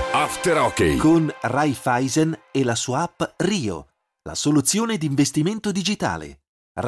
After Hockey con Raiffeisen e la sua app Rio, la soluzione di investimento digitale.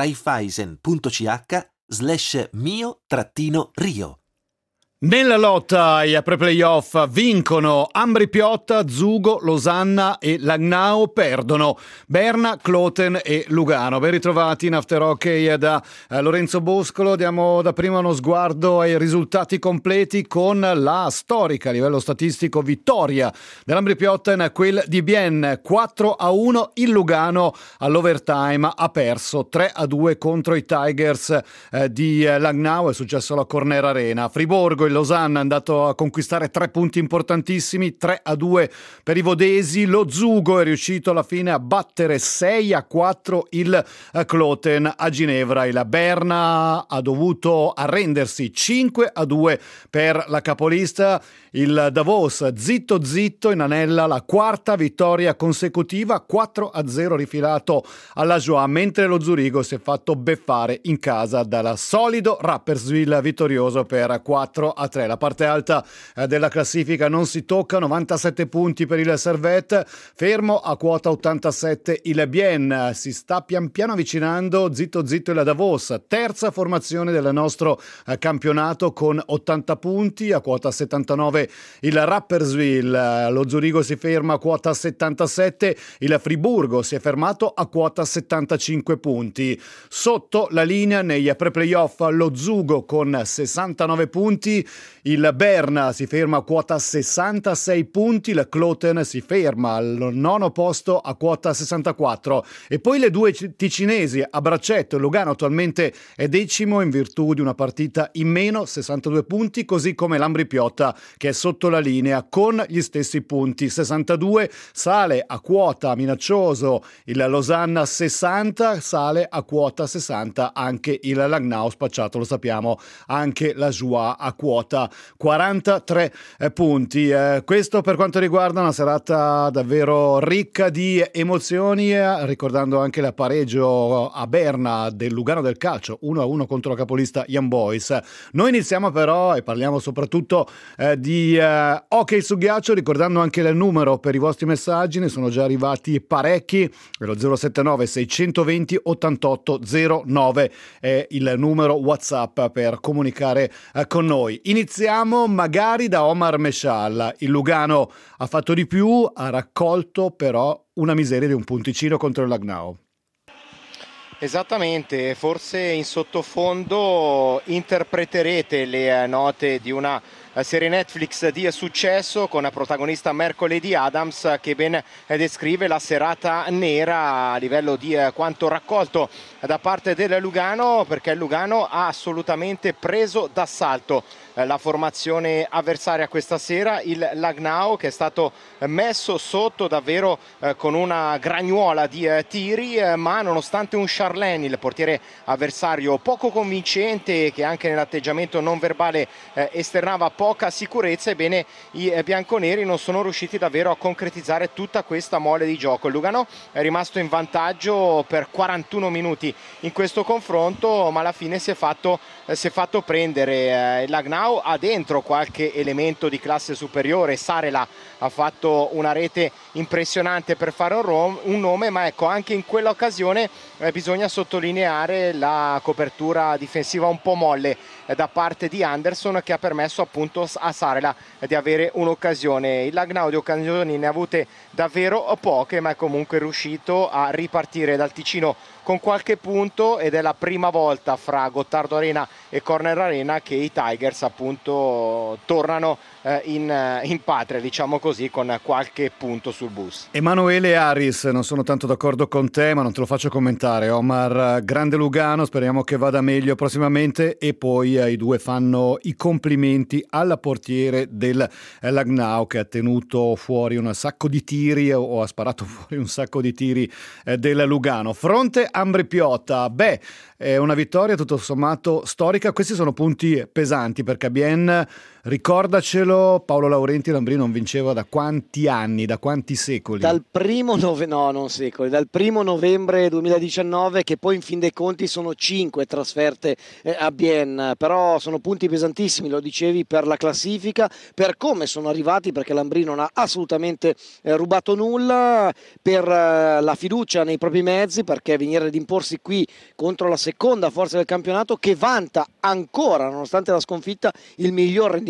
Raiffeisen.ch/mio-rio. Nella lotta ai pre-playoff vincono Ambri Piotta, Zugo, Losanna e Langnau perdono Berna, Kloten e Lugano. Ben ritrovati in After Hockey da Lorenzo Boscolo. Diamo dapprima uno sguardo ai risultati completi con la storica a livello statistico vittoria dell'Ambri Piotta, quel di Bien 4-1. Il Lugano all'overtime ha perso 3-2 contro i Tigers di Langnau. È successo alla Corner Arena. Friburgo, Losanna è andato a conquistare 3 punti importantissimi, 3-2 per i vodesi. Lo Zugo è riuscito alla fine a battere 6-4 il Kloten a Ginevra. Il Berna ha dovuto arrendersi 5-2 per la capolista. Il Davos zitto zitto inanella la quarta vittoria consecutiva, 4-0 rifilato alla Joie, mentre lo Zurigo si è fatto beffare in casa dal solido Rapperswil vittorioso per 4-3. La parte alta della classifica non si tocca, 97 punti per il Servette, fermo a quota 87 il Bien, si sta pian piano avvicinando zitto zitto il Davos, terza formazione del nostro campionato con 80 punti, a quota 79 il Rapperswil, lo Zurigo si ferma a quota 77, il Friburgo si è fermato a quota 75 punti. Sotto la linea nei pre-playoff lo Zugo con 69 punti, il Berna si ferma a quota 66 punti, il Kloten si ferma al nono posto a quota 64 e poi le due ticinesi a braccetto. Lugano attualmente è decimo in virtù di una partita in meno, 62 punti, così come l'Ambri Piotta che è sotto la linea con gli stessi punti, 62. Sale a quota minaccioso il Losanna 60, sale a quota 60 anche il Langnau, spacciato lo sappiamo anche la Joie a quota 43 punti. Questo per quanto riguarda una serata davvero ricca di emozioni, ricordando anche la pareggio a Berna del Lugano del calcio 1-1 contro la capolista Young Boys. Noi iniziamo però e parliamo soprattutto di hockey su ghiaccio, ricordando anche il numero per i vostri messaggi, ne sono già arrivati parecchi, lo 079 620 8809 è il numero WhatsApp per comunicare con noi. Iniziamo magari da Omar Meshal. Il Lugano ha fatto di più, ha raccolto però una miseria di un punticino contro il Langnau. Esattamente, forse in sottofondo interpreterete le note di una serie Netflix di successo con protagonista Mercoledì Adams, che ben descrive la serata nera a livello di quanto raccolto da parte del Lugano, perché il Lugano ha assolutamente preso d'assalto la formazione avversaria questa sera, il Langnau, che è stato messo sotto davvero con una gragnuola di tiri, ma nonostante un Charlene, il portiere avversario poco convincente, che anche nell'atteggiamento non verbale esternava poca sicurezza, ebbene i bianconeri non sono riusciti davvero a concretizzare tutta questa mole di gioco. Il Lugano è rimasto in vantaggio per 41 minuti in questo confronto, ma alla fine si è fatto prendere. Il Langnau ha dentro qualche elemento di classe superiore, Sarela ha fatto una rete impressionante per fare un nome, ma ecco, anche in quell'occasione bisogna sottolineare la copertura difensiva un po' molle da parte di Anderson, che ha permesso appunto a Sarela di avere un'occasione. Il Langnau di occasioni ne ha avute davvero poche, ma è comunque riuscito a ripartire dal Ticino con qualche punto, ed è la prima volta fra Gottardo Arena e Corner Arena che i Tigers appunto tornano in patria, diciamo così, con qualche punto sul bus. Emanuele Harris, non sono tanto d'accordo con te, ma non te lo faccio commentare. Omar, grande Lugano, speriamo che vada meglio prossimamente. E poi i due fanno i complimenti al portiere del Langnau, che ha tenuto fuori un sacco di tiri, o ha sparato fuori un sacco di tiri del Lugano. Fronte Ambri Piotta, è una vittoria tutto sommato storica. Questi sono punti pesanti perché Bien Ricordacelo, Paolo Laurenti, Lambrì non vinceva da quanti anni, da quanti secoli? Dal primo novembre 2019, che poi in fin dei conti sono 5 trasferte a Bienne, però sono punti pesantissimi, lo dicevi, per la classifica, per come sono arrivati, perché Lambrì non ha assolutamente rubato nulla, per la fiducia nei propri mezzi, perché venire ad imporsi qui contro la seconda forza del campionato, che vanta ancora, nonostante la sconfitta, il miglior rendimento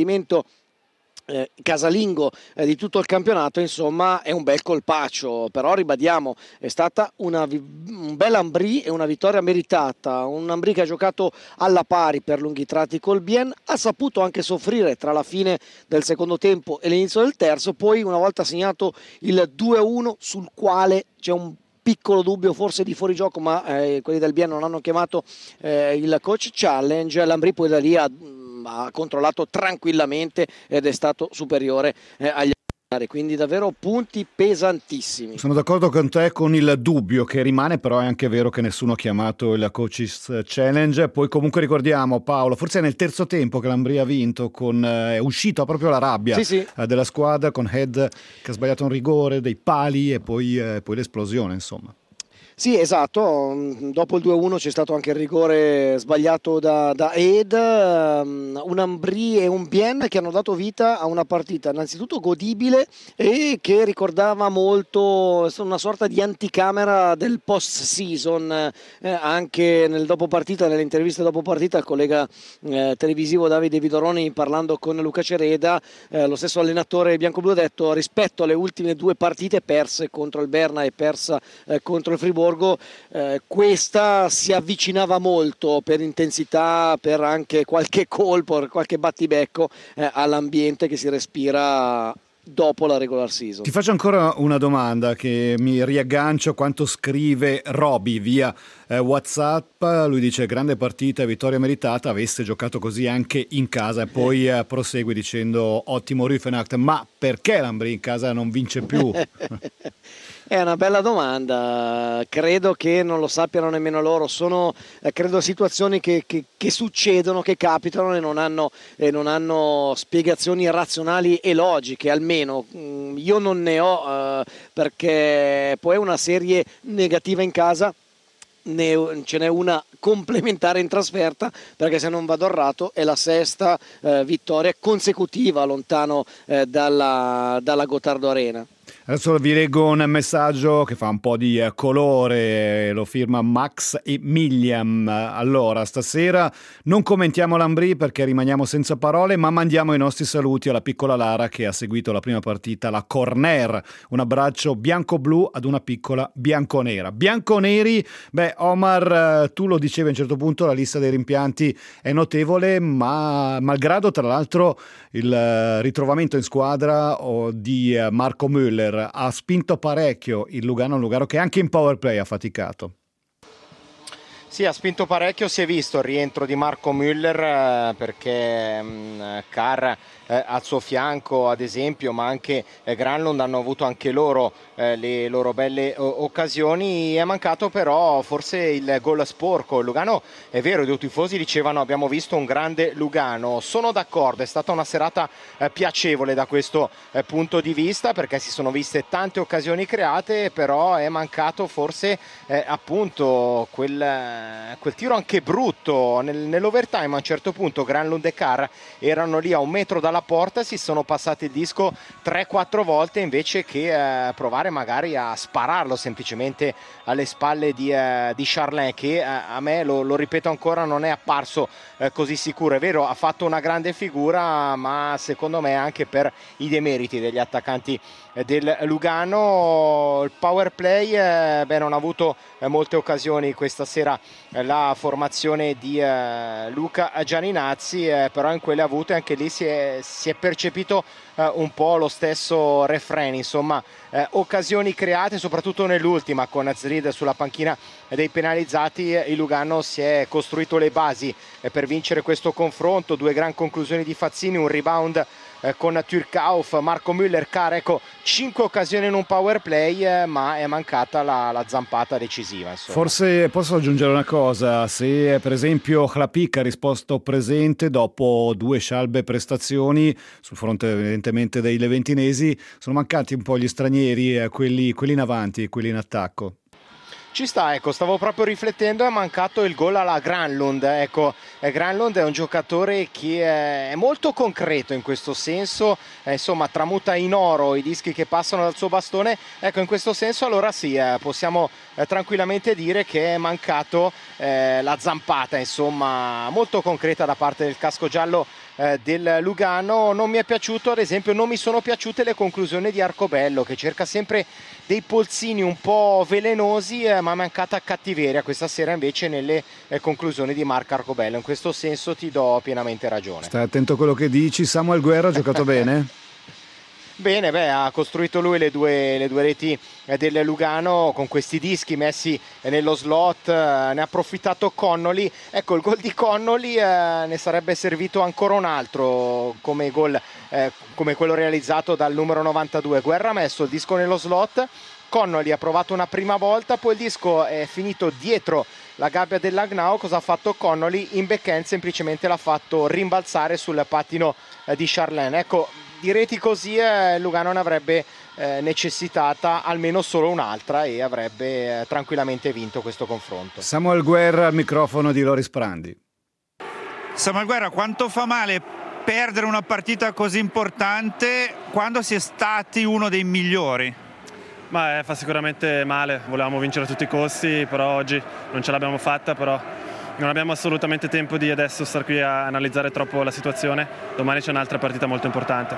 casalingo di tutto il campionato, insomma è un bel colpaccio. Però ribadiamo, è stata un bel Lambrì e una vittoria meritata, un Lambrì che ha giocato alla pari per lunghi tratti col Bienne, ha saputo anche soffrire tra la fine del secondo tempo e l'inizio del terzo, poi una volta segnato il 2-1, sul quale c'è un piccolo dubbio forse di fuorigioco, ma quelli del Bienne non hanno chiamato il coach challenge. Lambrì poi da lì ha controllato tranquillamente ed è stato superiore agli altri, quindi davvero punti pesantissimi. Sono d'accordo con te con il dubbio che rimane, però è anche vero che nessuno ha chiamato il coaches challenge. Poi comunque ricordiamo, Paolo, forse è nel terzo tempo che Lambrì ha vinto, è uscita proprio la rabbia della squadra, con Head che ha sbagliato un rigore, dei pali e poi l'esplosione, insomma. Sì, esatto, dopo il 2-1 c'è stato anche il rigore sbagliato da Ed, un Lambrì e un Bienne che hanno dato vita a una partita innanzitutto godibile e che ricordava molto una sorta di anticamera del post-season, anche nel dopopartita, nelle interviste dopo partita, il collega televisivo Davide Vidoroni, parlando con Luca Cereda, lo stesso allenatore bianco-blu, ha detto: rispetto alle ultime 2 partite perse contro il Berna e persa contro il Friburgo, questa si avvicinava molto per intensità, per anche qualche colpo, qualche battibecco all'ambiente che si respira dopo la regular season. Ti faccio ancora una domanda che mi riaggancio a quanto scrive Roby via WhatsApp. Lui dice: grande partita, vittoria meritata, avesse giocato così anche in casa. E poi prosegue dicendo: ottimo Rüfenacht, ma perché Lambrì in casa non vince più? È una bella domanda, credo che non lo sappiano nemmeno loro, sono credo situazioni che succedono, che capitano e non hanno spiegazioni razionali e logiche, almeno io non ne ho, perché poi è una serie negativa in casa, ce n'è una complementare in trasferta, perché se non vado errato è la 6ª vittoria consecutiva lontano dalla Gottardo Arena. Adesso vi leggo un messaggio che fa un po' di colore, lo firma Max e Milliam. Allora, stasera non commentiamo Lambrì perché rimaniamo senza parole, ma mandiamo i nostri saluti alla piccola Lara che ha seguito la prima partita, la Corner. Un abbraccio bianco-blu ad una piccola bianconera. Bianconeri, Omar, tu lo dicevi a un certo punto, la lista dei rimpianti è notevole, ma malgrado tra l'altro il ritrovamento in squadra di Marco Müller ha spinto parecchio il Lugano, un Lugano che anche in power play ha faticato. Sì, ha spinto parecchio, si è visto il rientro di Marco Müller perché Carr al suo fianco ad esempio, ma anche Granlund hanno avuto anche loro le loro belle occasioni. È mancato però forse il gol sporco. Il Lugano, è vero, i due tifosi dicevano abbiamo visto un grande Lugano. Sono d'accordo, è stata una serata piacevole da questo punto di vista, perché si sono viste tante occasioni create, però è mancato forse appunto quel tiro anche brutto nell'overtime. A un certo punto Granlund e Carr erano lì a 1 metro dalla porta, si sono passati il disco 3-4 volte invece che provare magari a spararlo semplicemente alle spalle di Charlin, che a me, lo ripeto ancora, non è apparso così sicuro. È vero, ha fatto una grande figura, ma secondo me anche per i demeriti degli attaccanti del Lugano. Il power play non ha avuto molte occasioni questa sera la formazione di Luca Gianinazzi, però in quelle avute anche lì si è percepito un po' lo stesso refrain, insomma occasioni create soprattutto nell'ultima con Zrid sulla panchina dei penalizzati. Il Lugano si è costruito le basi per vincere questo confronto, 2 gran conclusioni di Fazzini, un rebound con Türkauf, Marco Müller, Carr. Ecco, 5 occasioni in un power play, ma è mancata la zampata decisiva, insomma. Forse posso aggiungere una cosa: se per esempio Hlapik ha risposto presente dopo 2 scialbe prestazioni sul fronte evidentemente dei leventinesi, sono mancati un po' gli stranieri, quelli in avanti e quelli in attacco. Ci sta, ecco, stavo proprio riflettendo, è mancato il gol alla Granlund. Ecco, Granlund è un giocatore che è molto concreto in questo senso, insomma tramuta in oro i dischi che passano dal suo bastone. Ecco, in questo senso allora sì, possiamo tranquillamente dire che è mancato la zampata, insomma, molto concreta da parte del casco giallo del Lugano. Non mi è piaciuto, ad esempio, non mi sono piaciute le conclusioni di Arcobello, che cerca sempre dei polzini un po' velenosi, ma è mancata cattiveria questa sera invece nelle conclusioni di Marc Arcobello. In questo senso ti do pienamente ragione. Stai attento a quello che dici. Samuel Guerra ha giocato bene? Bene, ha costruito lui le due reti del Lugano con questi dischi messi nello slot, ne ha approfittato Connolly. Ecco, il gol di Connolly ne sarebbe servito ancora un altro come gol, come quello realizzato dal numero 92. Guerra ha messo il disco nello slot, Connolly ha provato una prima volta, poi il disco è finito dietro la gabbia dell'Agnao. Cosa ha fatto Connolly? In backhand semplicemente l'ha fatto rimbalzare sul pattino di Charlene. Ecco, di reti così Lugano ne avrebbe necessitata almeno solo un'altra e avrebbe tranquillamente vinto questo confronto. Samuel Guerra al microfono di Loris Prandi. Samuel Guerra, quanto fa male perdere una partita così importante quando si è stati uno dei migliori? Ma fa sicuramente male, volevamo vincere a tutti i costi, però oggi non ce l'abbiamo fatta, però non abbiamo assolutamente tempo di adesso star qui a analizzare troppo la situazione. Domani c'è un'altra partita molto importante.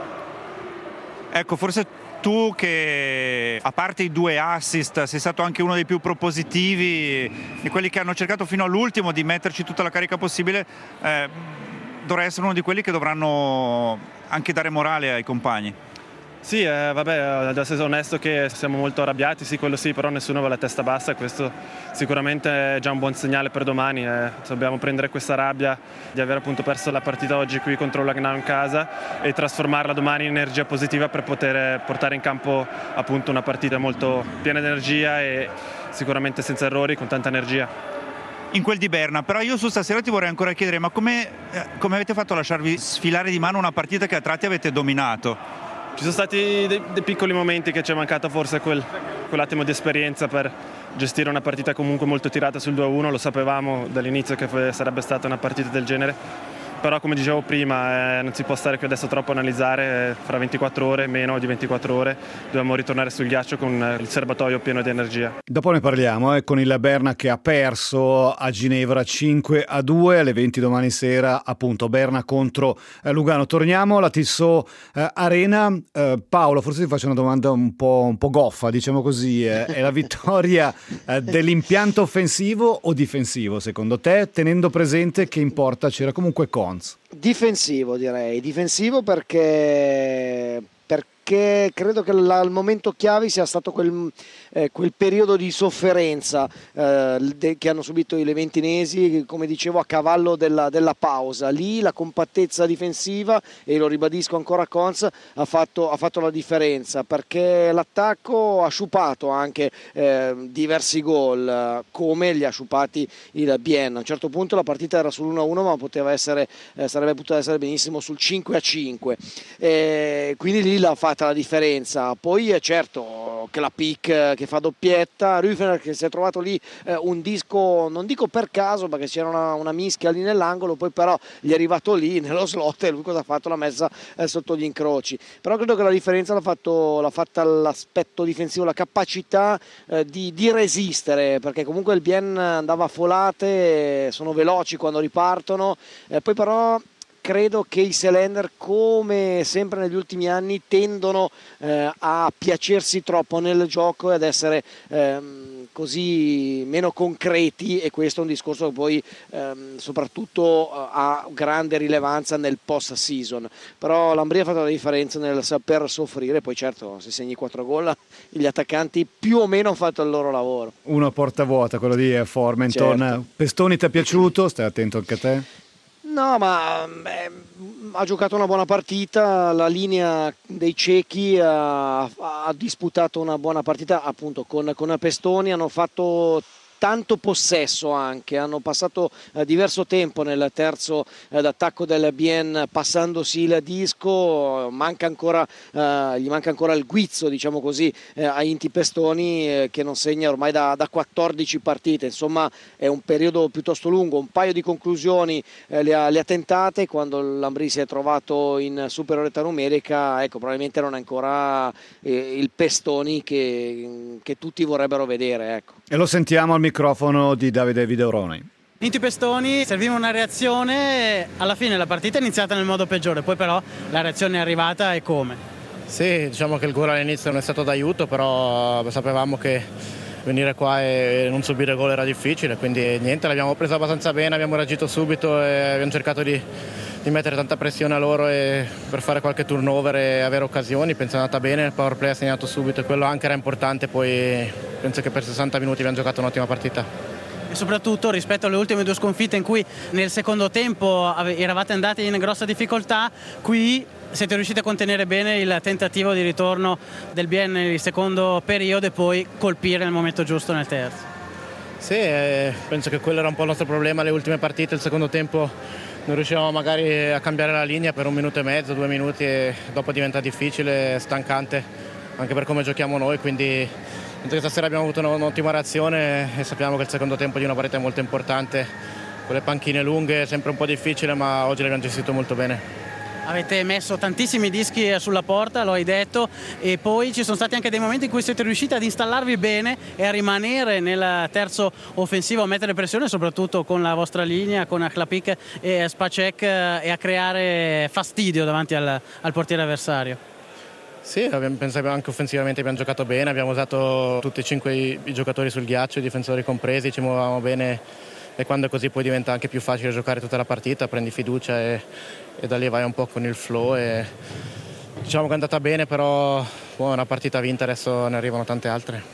Ecco, forse tu che a parte i 2 assist sei stato anche uno dei più propositivi, di quelli che hanno cercato fino all'ultimo di metterci tutta la carica possibile, dovrai essere uno di quelli che dovranno anche dare morale ai compagni. Sì, vabbè, devo essere onesto che siamo molto arrabbiati, sì, quello sì, però nessuno va la testa bassa, questo sicuramente è già un buon segnale per domani. Dobbiamo prendere questa rabbia di aver appunto perso la partita oggi qui contro l'Agnao in casa e trasformarla domani in energia positiva per poter portare in campo appunto una partita molto piena di energia e sicuramente senza errori, con tanta energia. In quel di Berna, però io su stasera ti vorrei ancora chiedere, ma come avete fatto a lasciarvi sfilare di mano una partita che a tratti avete dominato? Ci sono stati dei piccoli momenti che ci è mancato forse quell'attimo di esperienza per gestire una partita comunque molto tirata sul 2-1, lo sapevamo dall'inizio che sarebbe stata una partita del genere, però come dicevo prima non si può stare qui adesso troppo a analizzare, fra 24 ore, meno di 24 ore, dobbiamo ritornare sul ghiaccio con il serbatoio pieno di energia. Dopo ne parliamo, con il Berna che ha perso a Ginevra 5-2, alle 20 domani sera appunto Berna contro Lugano. Torniamo alla Tissot Arena. Paolo, forse ti faccio una domanda un po' goffa, diciamo così, è la vittoria dell'impianto offensivo o difensivo secondo te, tenendo presente che in porta c'era comunque Cons? Difensivo, direi, difensivo perché credo che il momento chiave sia stato quel periodo di sofferenza che hanno subito i leventinesi, come dicevo, a cavallo della pausa. Lì la compattezza difensiva, e lo ribadisco ancora, Cons ha fatto la differenza, perché l'attacco ha sciupato anche diversi gol, come li ha sciupati il Bienne. A un certo punto la partita era sull'1-1, ma sarebbe potuta essere benissimo sul 5-5, quindi lì l'ha fatta la differenza. Poi è certo che la Pic che fa doppietta, Rüfener che si è trovato lì un disco, non dico per caso perché c'era una mischia lì nell'angolo, poi però gli è arrivato lì nello slot e lui cosa ha fatto? L'ha messa sotto gli incroci. Però credo che la differenza l'ha fatta l'aspetto difensivo, la capacità di resistere, perché comunque il Bien andava a folate, sono veloci quando ripartono, poi però credo che i Seelander, come sempre negli ultimi anni, tendono a piacersi troppo nel gioco e ad essere così meno concreti, e questo è un discorso che poi soprattutto ha grande rilevanza nel post season. Però l'Ambria ha fatto la differenza nel saper soffrire. Poi certo, se segni 4 gol gli attaccanti più o meno hanno fatto il loro lavoro. Uno a porta vuota, quello di Formenton. Certo. Pestoni ti è piaciuto? Stai attento anche a te. No, ma ha giocato una buona partita, la linea dei cechi ha disputato una buona partita appunto con Pestoni, hanno fatto tanto possesso anche, hanno passato diverso tempo nel terzo d'attacco del Bien passandosi il disco, gli manca ancora il guizzo, diciamo così, a Inti Pestoni che non segna ormai da 14 partite, insomma è un periodo piuttosto lungo, un paio di conclusioni le ha tentate, quando l'Ambrì si è trovato in superiorità numerica, ecco, probabilmente non è ancora il Pestoni che tutti vorrebbero vedere, ecco. E lo sentiamo al microfono di Davide Videoroni. Inti Pestoni, serviva una reazione, alla fine la partita è iniziata nel modo peggiore, poi però la reazione è arrivata e come? Sì, diciamo che il gol all'inizio non è stato d'aiuto, però sapevamo che venire qua e non subire gol era difficile, quindi niente, l'abbiamo presa abbastanza bene, abbiamo reagito subito e abbiamo cercato di mettere tanta pressione a loro per fare qualche turnover e avere occasioni. Penso è andata bene, il power play ha segnato subito e quello anche era importante, poi penso che per 60 minuti abbiamo giocato un'ottima partita. E soprattutto rispetto alle ultime due sconfitte in cui nel secondo tempo eravate andati in grossa difficoltà, qui siete riusciti a contenere bene il tentativo di ritorno del Bien nel secondo periodo e poi colpire nel momento giusto nel terzo. Sì, penso che quello era un po' il nostro problema, le ultime partite, il secondo tempo non riuscivamo magari a cambiare la linea per 1 minuto e mezzo, 2 minuti e dopo diventa difficile, stancante anche per come giochiamo noi, quindi penso che stasera abbiamo avuto un'ottima reazione e sappiamo che il secondo tempo di una partita è molto importante, con le panchine lunghe è sempre un po' difficile, ma oggi l'abbiamo gestito molto bene. Avete messo tantissimi dischi sulla porta, lo hai detto, e poi ci sono stati anche dei momenti in cui siete riusciti ad installarvi bene e a rimanere nel terzo offensivo, a mettere pressione soprattutto con la vostra linea, con Hlapik e Spacek, e a creare fastidio davanti al portiere avversario. Sì, penso che anche offensivamente abbiamo giocato bene, abbiamo usato tutti e 5 i giocatori sul ghiaccio, i difensori compresi, ci muovevamo bene e quando è così poi diventa anche più facile giocare tutta la partita, prendi fiducia e da lì vai un po' con il flow e diciamo che è andata bene, però una partita vinta, adesso ne arrivano tante altre.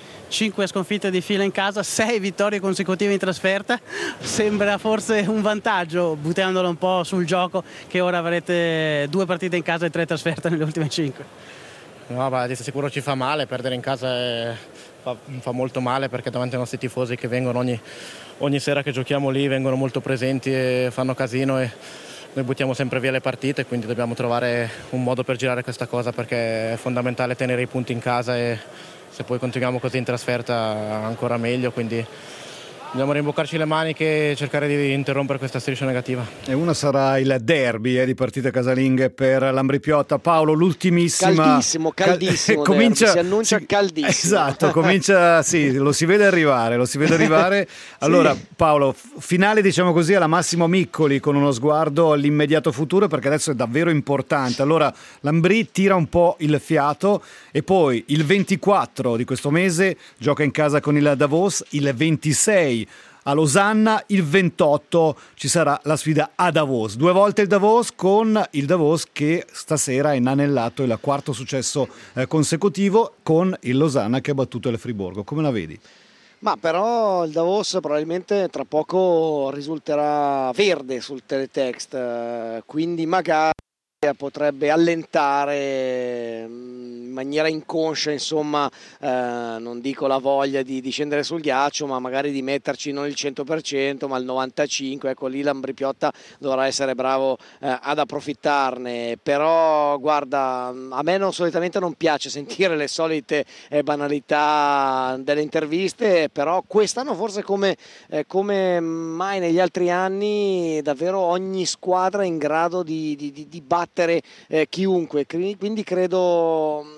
5 sconfitte di fila in casa, 6 vittorie consecutive in trasferta, sembra forse un vantaggio, buttandolo un po' sul gioco, che ora avrete 2 partite in casa e 3 trasferte nelle ultime 5. No, ma di sicuro ci fa male, perdere in casa fa molto male, perché davanti ai nostri tifosi che vengono ogni sera che giochiamo lì, vengono molto presenti e fanno casino e noi buttiamo sempre via le partite, quindi dobbiamo trovare un modo per girare questa cosa, perché è fondamentale tenere i punti in casa e se poi continuiamo così in trasferta ancora meglio, quindi dobbiamo rimboccarci le maniche e cercare di interrompere questa striscia negativa. E una sarà il derby di partite casalinghe per l'Ambrì Piotta. Paolo, l'ultimissima. Caldissimo comincia, si annuncia caldissimo. Esatto, comincia, sì, lo si vede arrivare. Allora, sì. Paolo, finale diciamo così alla Massimo Miccoli, con uno sguardo all'immediato futuro, perché adesso è davvero importante. Allora, l'Ambrì tira un po' il fiato e poi il 24 di questo mese gioca in casa con il Davos, il 26 a Losanna, il 28 ci sarà la sfida a Davos, 2 volte il Davos, con il Davos che stasera ha inanellato il 4º successo consecutivo, con il Losanna che ha battuto il Friburgo. Come la vedi? Ma però il Davos probabilmente tra poco risulterà verde sul teletext, quindi magari potrebbe allentare in maniera inconscia, insomma, non dico la voglia di scendere sul ghiaccio, ma magari di metterci non il 100% ma il 95%. Ecco, lì l'Ambrì Piotta dovrà essere bravo ad approfittarne. Però guarda, a me solitamente non piace sentire le solite banalità delle interviste, però quest'anno forse come mai negli altri anni davvero ogni squadra è in grado di battere chiunque, quindi credo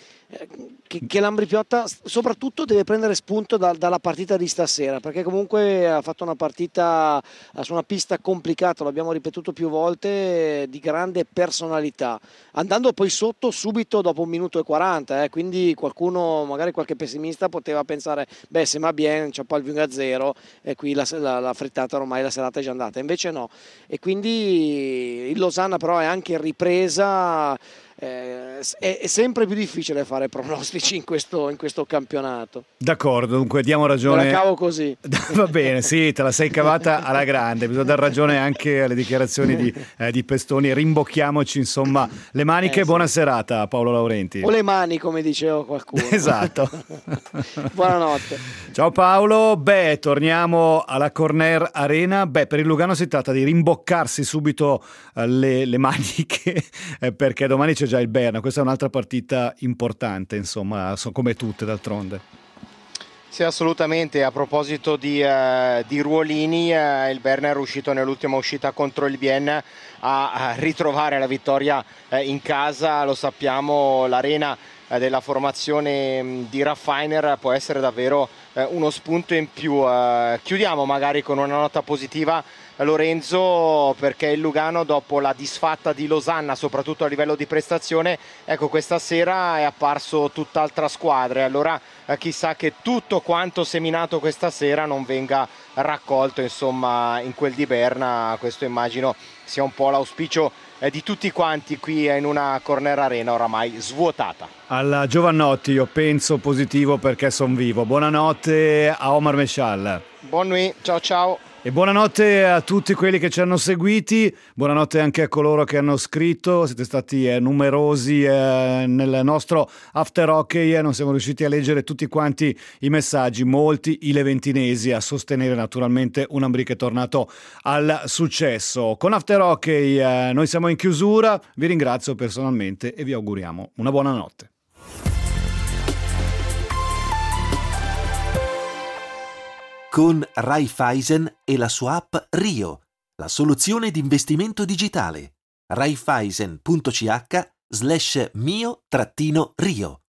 che l'Ambrì Piotta soprattutto deve prendere spunto dalla partita di stasera, perché comunque ha fatto una partita su una pista complicata, l'abbiamo ripetuto più volte, di grande personalità, andando poi sotto subito dopo 1 minuto e 40, quindi qualcuno, magari qualche pessimista, poteva pensare se va bene, c'è poi il 1-0 e qui la frittata ormai, la serata è già andata, invece no, e quindi il Losanna però è anche in ripresa. è sempre più difficile fare pronostici in questo campionato. D'accordo, dunque diamo ragione. Me la cavo così. Va bene, sì, te la sei cavata alla grande. Bisogna dar ragione anche alle dichiarazioni di Pestoni. Rimbocchiamoci insomma le maniche. Sì. Buona serata Paolo Laurenti. O le mani, come diceva qualcuno. Esatto. Buonanotte. Ciao Paolo. Beh, torniamo alla Corner Arena. Beh, per il Lugano si tratta di rimboccarsi subito le maniche perché domani c'è già il Berna. Questa è un'altra partita importante, insomma, come tutte d'altronde. Sì, assolutamente. A proposito di ruolini, il Berna è riuscito nell'ultima uscita contro il Bienne a ritrovare la vittoria in casa. Lo sappiamo, l'arena della formazione di Raffiner può essere davvero uno spunto in più. Chiudiamo magari con una nota positiva, Lorenzo, perché il Lugano, dopo la disfatta di Losanna soprattutto a livello di prestazione, ecco, questa sera è apparso tutt'altra squadra, e allora chissà che tutto quanto seminato questa sera non venga raccolto insomma in quel di Berna. Questo immagino sia un po' l'auspicio di tutti quanti qui in una Corner Arena oramai svuotata. Alla Giovannotti io penso positivo perché son vivo. Buonanotte a Omar Meshal. Buon nuit, ciao ciao. E buonanotte a tutti quelli che ci hanno seguiti, buonanotte anche a coloro che hanno scritto, siete stati numerosi nel nostro After Hockey, non siamo riusciti a leggere tutti quanti i messaggi, molti i leventinesi a sostenere naturalmente un Ambrì che è tornato al successo. Con After Hockey noi siamo in chiusura, vi ringrazio personalmente e vi auguriamo una buona notte. Con Raiffeisen e la sua app Rio, la soluzione di investimento digitale. Raiffeisen.ch/mio-rio